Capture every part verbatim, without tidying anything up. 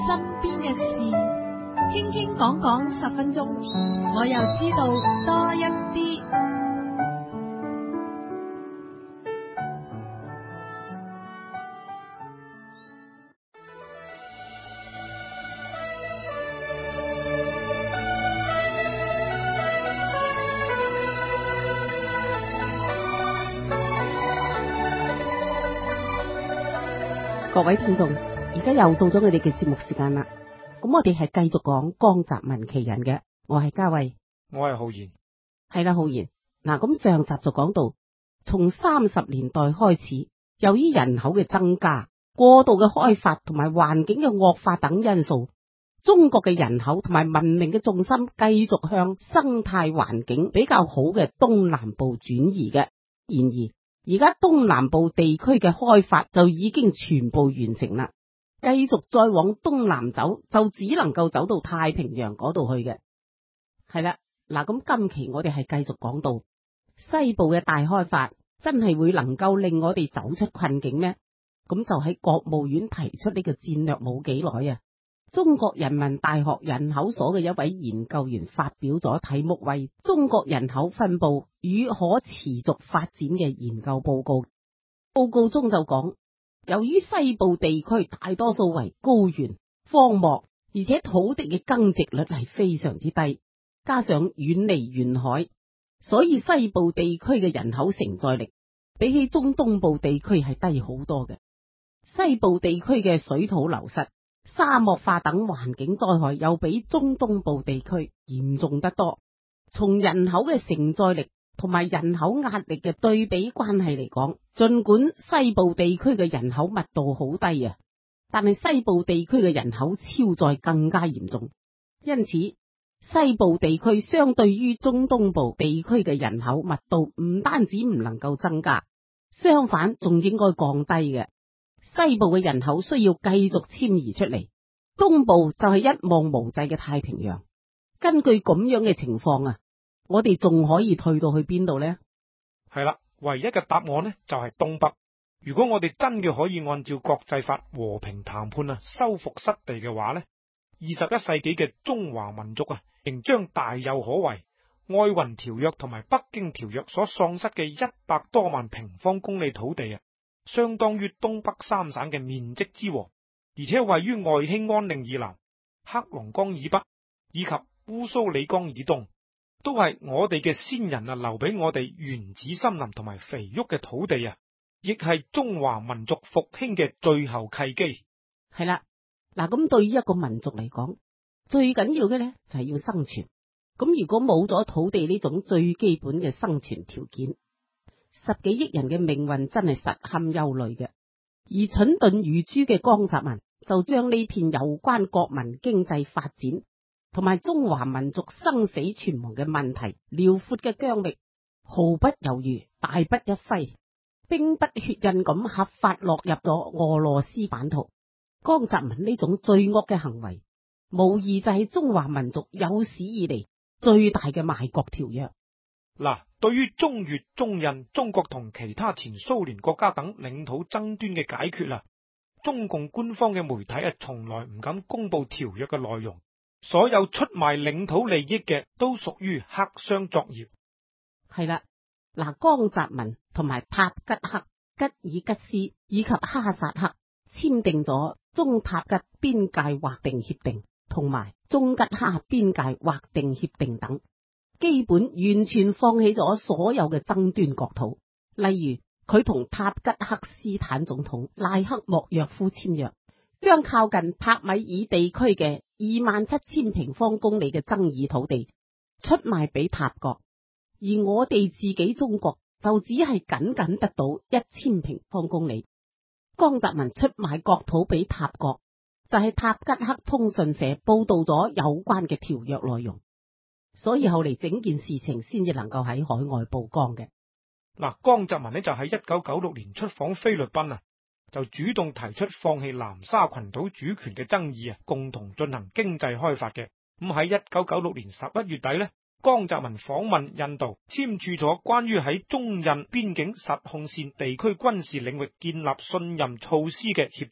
身邊嘅事，傾傾講講十分鐘，我又知道多一啲。 各位聽眾，而家又到咗佢哋嘅節目時間啦。咁我哋係繼續講江澤民奇人嘅，我係嘉慧， 我係浩然。 係啦，浩然。嗱，咁上集就講到，從三十年代開始，由於人口嘅增加、過度嘅開發同埋環境嘅惡化等因素，中國嘅人口同埋文明嘅重心繼續向生態環境比較好嘅東南部轉移嘅。然而，而家東南部地區嘅開發就已經全部完成啦，繼續再往東南走，就只能夠走到太平洋嗰度去嘅。係啦，嗱，咁今期我哋係繼續講到西部嘅大開發，真係會能夠令我哋走出困境咩？咁就喺國務院提出呢個戰略冇幾耐啊，中國人民大學人口所嘅一位研究員發表咗題目為《中國人口分布與可持續發展》嘅研究報告。報告中就講，由於西部地區大多數為高原、荒漠，而且土地嘅耕植率係非常之低，加上遠離沿海，所以西部地區嘅人口承載力比起中東部地區係低好多嘅。西部地區嘅水土流失、沙漠化等環境災害又比中東部地區嚴重得多。從人口嘅承載力同埋人口壓力嘅對比關係嚟講，盡管西部地區嘅人口密度好低啊，但係西部地區嘅人口超載更加嚴重。因此，西部地區相對於中東部地區嘅人口密度唔單止唔能夠增加，相反仲應該降低嘅。西部嘅人口需要繼續遷移出嚟，東部就係一望無際嘅太平洋。根據咁樣嘅情況啊，我哋仲可以退到去邊度呢？ 係啦，唯一嘅答案呢就係東北。如果我哋真嘅可以按照國際法和平談判啊，收復失地嘅話呢，二十一世紀嘅中華民族啊，仍將大有可為。愛雲條約同埋北京條約所喪失嘅一百多萬平方公里土地啊，相當於東北三省嘅面積之和，而且位於外興安嶺以南、黑龍江以北以及烏蘇里江以東，都係我哋嘅先人啊留俾我哋原始森林同埋肥沃嘅土地啊，亦係中華民族復興嘅最後契機。 係啦，嗱，咁對於一個民族嚟講，最緊要嘅呢就係要生存。咁如果冇咗土地呢種最基本嘅生存條件，十幾億人嘅命運真係實堪憂慮嘅。而蠢鈍如豬嘅江澤民就將呢片有關國民經濟發展同埋中華民族生死存亡嘅問題遼闊嘅疆域，毫不猶豫，大筆一揮，兵不血刃咁合法落入咗俄羅斯版圖。江澤民呢種罪惡嘅行為，無疑就係中華民族有史以嚟最大嘅賣國條約。 嗱，對於中越、中印、中國同其他前蘇聯國家等領土爭端嘅解決啦，中共官方嘅媒體啊，從來唔敢公布條約嘅內容。所有出賣領土利益嘅都屬於黑箱作業。 係啦，嗱，江澤民同埋塔吉克、吉爾吉斯以及哈薩克簽訂咗中塔吉邊界劃定協定同埋中吉哈邊界劃定協定等，基本完全放棄咗所有嘅爭端國土。例如，佢同塔吉克斯坦總統賴克莫約夫簽約，將靠近帕米爾地區嘅二萬七千平方公里嘅爭議土地出賣俾塔國，而我哋自己中國就只係僅僅得到一千平方公里。江澤民出賣國土俾塔國，就係塔吉克通訊社報道咗有關嘅條約內容，所以後嚟整件事情先至能夠喺海外曝光嘅。 嗱，江澤民呢就喺一九九六年出訪菲律賓啊，就主動提出放棄南沙群島主權嘅爭議啊，共同進行經濟開發嘅。咁喺一九九六年十一月底呢，江澤民訪問印度，簽署咗關於喺中印邊境實控線地區軍事領域建立信任措施嘅協定，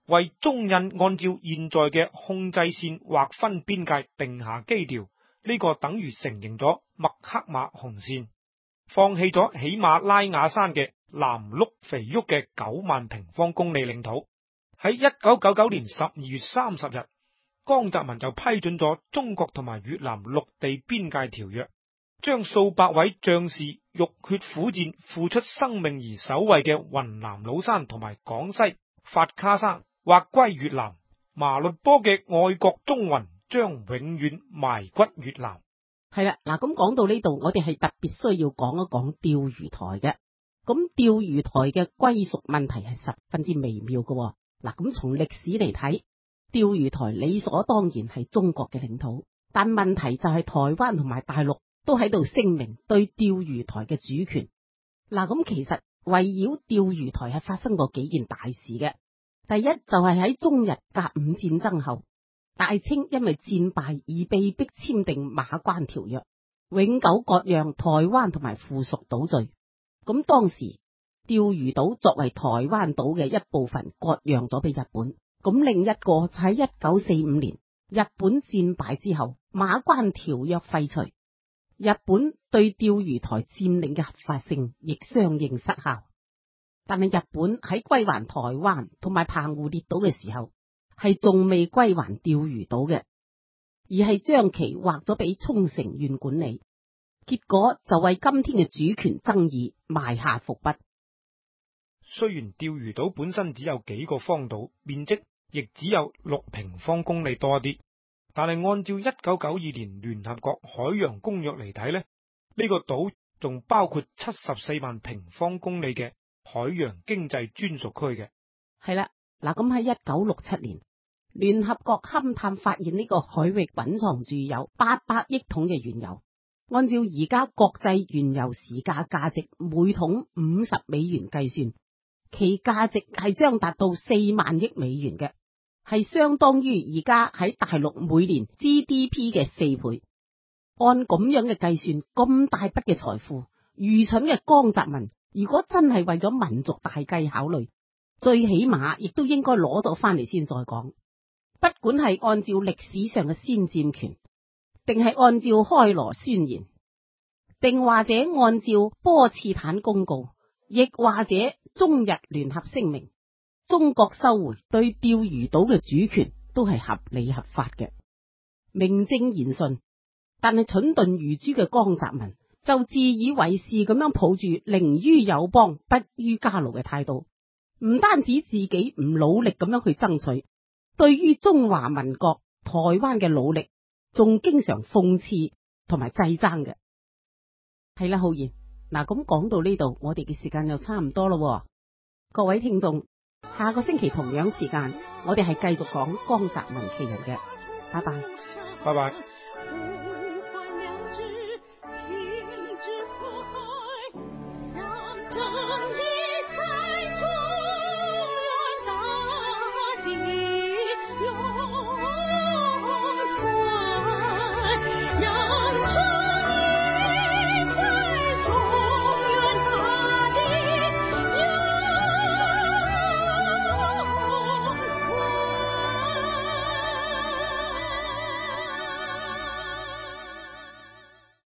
為中印按照現在嘅控制線劃分邊界定下基調，呢個等於承認咗麥克馬洪線，放棄咗喜馬拉雅山嘅南麓肥沃嘅九萬平方公里領土。喺一九九九年十二月三十日，江澤民就批准咗中國同埋越南陸地邊界條約，將數百位將士浴血苦戰、付出生命而守衛嘅雲南老山同埋廣西法卡山劃歸越南。麻栗坡嘅愛國忠魂將永遠埋骨越南。 係啦，嗱，咁講到呢度，我哋係特別需要講一講釣魚台嘅。咁釣魚台嘅歸屬問題係十分之微妙嘅。嗱，咁從歷史嚟睇，釣魚台理所當然係中國嘅領土，但問題就係台灣同埋大陸都喺度聲明對釣魚台嘅主權。嗱，咁其實圍繞釣魚台係發生過幾件大事嘅。第一就係喺中日甲午戰爭後，大清因為戰敗而被迫簽訂馬關條約，永久割讓台灣同埋附屬島嶼。咁當時釣魚島作為台灣島嘅一部分割讓咗俾日本。咁另一個就喺一九四五年日本戰敗之後，馬關條約廢除，日本對釣魚台佔領嘅合法性亦相應失效。但係日本喺歸還台灣同埋澎湖列島嘅時候，係仲未歸還釣魚島嘅，而係將其劃咗俾沖繩縣管理，結果就為今天嘅主權爭議埋下伏筆。 雖然釣魚島本身只有幾個荒島，面積亦只有六平方公里多啲，但係按照一九九二年聯合國海洋公約嚟睇呢，呢個島仲包括七十四萬平方公里嘅海洋經濟專屬區嘅。 係啦，嗱，咁喺一九六七年，聯合國勘探發現呢個海域蘊藏住有八百億桶嘅原油，按照而家國際原油時價價值每桶五十美元計算，其價值係將達到四萬億美元嘅，係相當於而家喺大陸每年 G D P 嘅四倍。按咁樣嘅計算，咁大筆嘅財富，愚蠢嘅江澤民如果真係為咗民族大計考慮，最起碼亦都應該攞咗翻嚟先再講。不管係按照歷史上嘅先佔權，定係按照開羅宣言，定或者按照波茨坦公告，亦或者中日聯合聲明，中國收回對釣魚島嘅主權都係合理合法嘅，名正言順。但係蠢鈍愚豬嘅江澤民就自以為是咁樣抱住寧於友邦不於家勞嘅態度，唔單止自己唔努力咁樣去爭取，對於中華民國台灣嘅努力，仲經常諷刺同埋掣爭嘅。係啦，浩然，嗱，咁講到呢度，我哋嘅時間又差唔多咯。各位聽眾，下個星期同樣時間，我哋係繼續講江澤民其人嘅。拜拜， 拜拜。